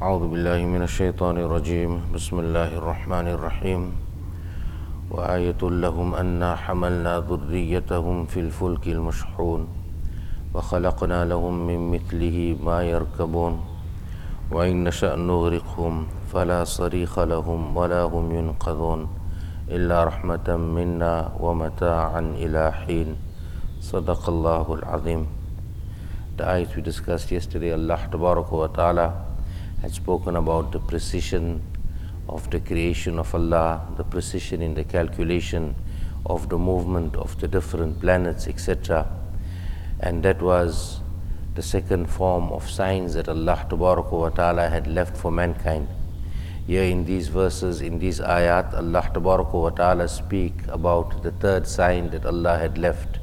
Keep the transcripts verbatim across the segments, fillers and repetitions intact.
أعوذ بالله من الشيطان الرجيم بسم الله الرحمن الرحيم وآية لهم أنا حملنا ذريتهم في الفلك المشحون وخلقنا لهم من مثله ما يركبون وإن نشأ نغرقهم فلا صريخ لهم ولا هم ينقذون إلا رحمة منا ومتاعا إلى حين صدق الله العظيم. The ayat we discussed yesterday, Allah Tabaraka wa Ta'ala had spoken about the precision of the creation of Allah, the precision in the calculation of the movement of the different planets, et cetera. And that was the second form of signs that Allah Tabaraka wa Ta'ala had left for mankind. Here in these verses, in these ayat, Allah Tabaraka wa Ta'ala speak about the third sign that Allah had left.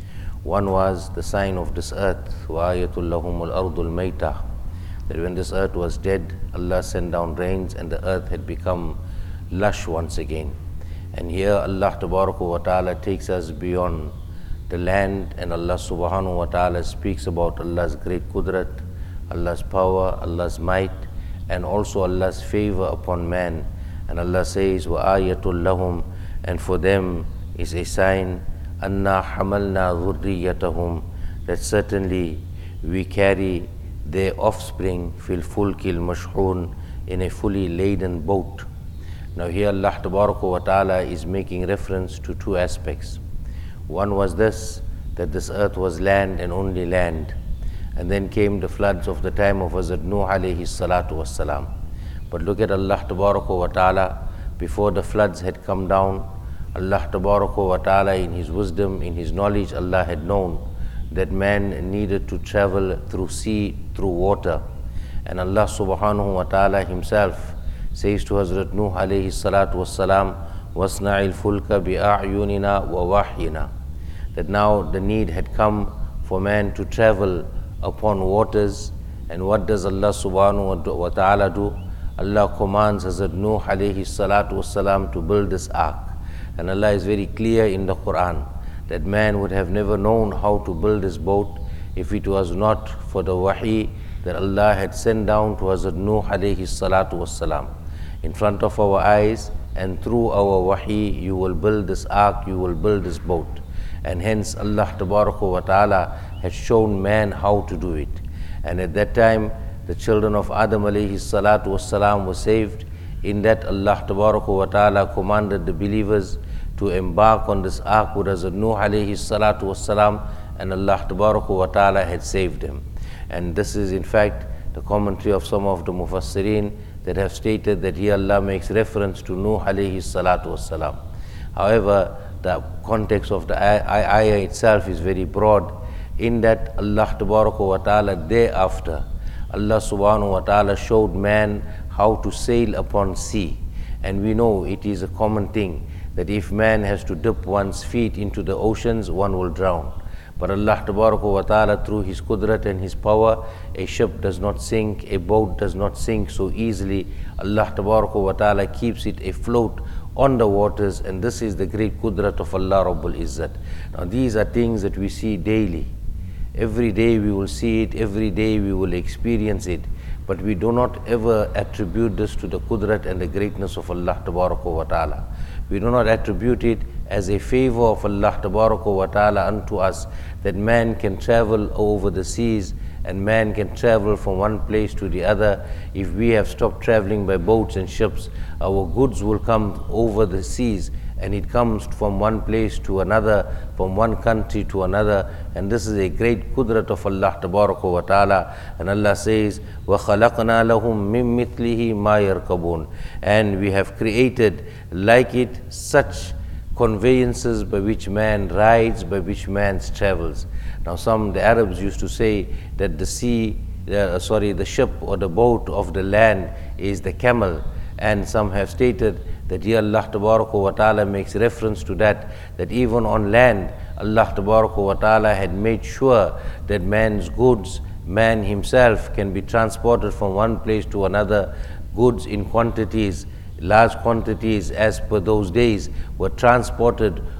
One was the sign of this earth, وَآيَةٌ لَهُمُ الْأَرْضُ الْمَيْتَةُ, that when this earth was dead, Allah sent down rains and the earth had become lush once again. And here Allah Tabaraka wa Ta'ala takes us beyond the land, and Allah Subhanahu wa Ta'ala speaks about Allah's great qudrat, Allah's power, Allah's might, and also Allah's favor upon man. And Allah says, وَآيَةٌ لَهُمْ, and for them is a sign, أَنَّا حَمَلْنَا ذُرِّيَّتَهُمْ, that certainly we carry their offspring fil fulkil mashhoon, in a fully laden boat. Now here Allah Tabaraka wa Ta'ala is making reference to two aspects. One was this, that this earth was land and only land, and then came the floods of the time of Hazrat Nuh alayhi salatu wassalam. But look at Allah Tabaraka wa Ta'ala, before the floods had come down, Allah Tabaraka wa Ta'ala in His wisdom, in His knowledge, Allah had known that man needed to travel through sea, through water. And Allah Subhanahu wa Ta'ala Himself says to Hazrat Nuh alayhi salatu wassalam, وَاصْنَعِ الْفُلْكَ بِأَعْيُنِنَا وَوَحْيِنَا, that now the need had come for man to travel upon waters. And what does Allah Subhanahu wa Ta'ala do? Allah commands Hazrat Nuh alayhi salatu wassalam to build this ark. And Allah is very clear in the Quran that man would have never known how to build this boat if it was not for the wahi that Allah had sent down to Hazrat Nuh alayhi salatu wassalam. In front of our eyes and through our wahi, you will build this ark, you will build this boat. And hence Allah Tabaraka wa Ta'ala had shown man how to do it. And at that time, the children of Adam alayhi salatu wassalam were saved. In that, Allah Tabaraka wa Ta'ala commanded the believers to embark on this ark with Hazrat Nuh alayhi salatu wassalam, and Allah Tabaraka wa Ta'ala had saved him. And this is in fact the commentary of some of the Mufassirin that have stated that here Allah makes reference to Nuh alayhi salatu wassalam. However, the context of the ayah itself is very broad, in that Allah Tabaraka wa Ta'ala thereafter, Allah Subhanahu wa Ta'ala showed man how to sail upon sea. And we know it is a common thing that if man has to dip one's feet into the oceans, one will drown. But Allah Tabaraka wa Ta'ala, through His qudrat and His power, a ship does not sink, a boat does not sink so easily. Allah Tabaraka wa Ta'ala keeps it afloat on the waters, and this is the great qudrat of Allah Rabbul Izzat. Now these are things that we see daily. Every day we will see it, every day we will experience it. But we do not ever attribute this to the qudrat and the greatness of Allah Tabaraka wa Ta'ala. We do not attribute it as a favor of Allah Tabaraka wa Ta'ala unto us, that man can travel over the seas and man can travel from one place to the other. If we have stopped traveling by boats and ships, our goods will come over the seas, and it comes from one place to another, from one country to another. And this is a great qudrat of Allah Tabaraka wa Ta'ala. And Allah says, وَخَلَقْنَا لَهُم مِّن مِّثْلِهِ مَا يَرْكَبُونَ, and we have created like it such conveyances by which man rides, by which man travels. Now some, the Arabs used to say that the sea, uh, sorry, the ship or the boat of the land is the camel. And some have stated that here Allah Tabaraka wa Ta'ala makes reference to that, that even on land, Allah Tabaraka wa Ta'ala had made sure that man's goods, man himself can be transported from one place to another. Goods in quantities, large quantities as per those days, were transported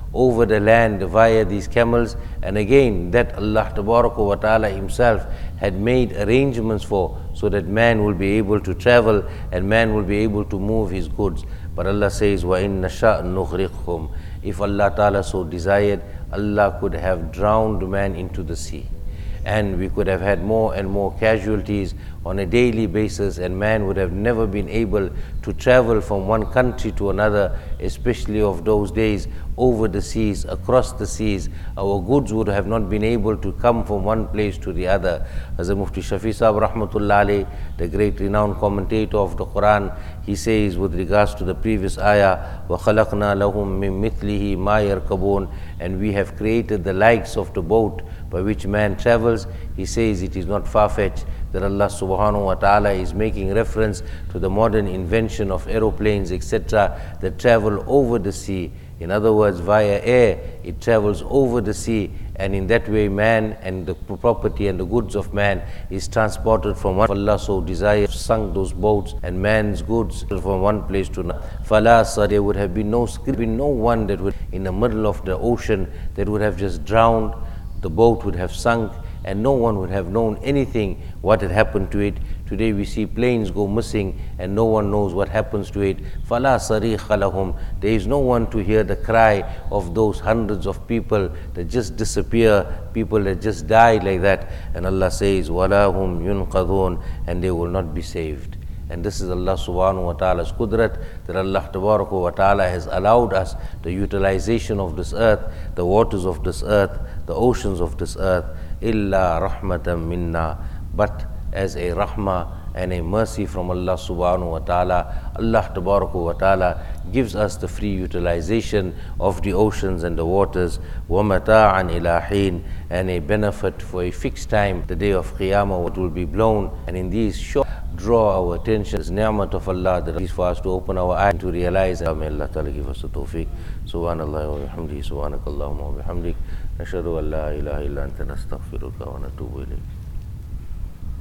over the land via these camels. And again, that Allah Tabaraka wa Ta'ala Himself had made arrangements for, so that man will be able to travel and man will be able to move his goods. But Allah says, وَإِن نَشَاءْ نُغْرِقْهُمْ. If Allah Ta'ala so desired, Allah could have drowned man into the sea. And we could have had more and more casualties on a daily basis, and man would have never been able to travel from one country to another, especially of those days, over the seas, across the seas. Our goods would have not been able to come from one place to the other. As Mufti Shafi Sahib Rahmatullah Alayh, the great renowned commentator of the Quran, he says with regards to the previous ayah, وَخَلَقْنَا لَهُم مِّن مِثْلِهِ مَا يَرْكَبُونَ, and we have created the likes of the boat by which man travels. He says it is not far-fetched that Allah subhanahu wa ta'ala is making reference to the modern invention of aeroplanes, et cetera, that travel over the sea. In other words, via air, it travels over the sea, and in that way man and the property and the goods of man is transported from one. Allah so desires, sunk those boats and man's goods from one place to another. Falasa, there would have been no script, no one that would, in the middle of the ocean, that would have just drowned. The boat would have sunk, and no one would have known anything what had happened to it. Today we see planes go missing and no one knows what happens to it. فَلَا صَرِيخَ لَهُمْ. There is no one to hear the cry of those hundreds of people that just disappear, people that just died like that. And Allah says, وَلَا هُمْ يُنْقَذُونَ, and they will not be saved. And this is Allah subhanahu wa ta'ala's qudrat, that Allah tabaraka wa ta'ala has allowed us the utilization of this earth, the waters of this earth, the oceans of this earth, illa rahmatan minna, but as a rahmah and a mercy from Allah subhanahu wa ta'ala. Allah tabaraka wa ta'ala gives us the free utilization of the oceans and the waters, wa mata'an ila hin, and a benefit for a fixed time, the day of Qiyamah, what will be blown. And in these short draw our attention, this ni'mat of Allah that is for us to open our eyes to realize. May Allah Ta'ala give us the tawfiq. Subhanallah wa bihamdihi, subhanakallahumma wa bihamdik, nashhadu an la ilaha illa anta nastaghfiruka wa natubu ilayk.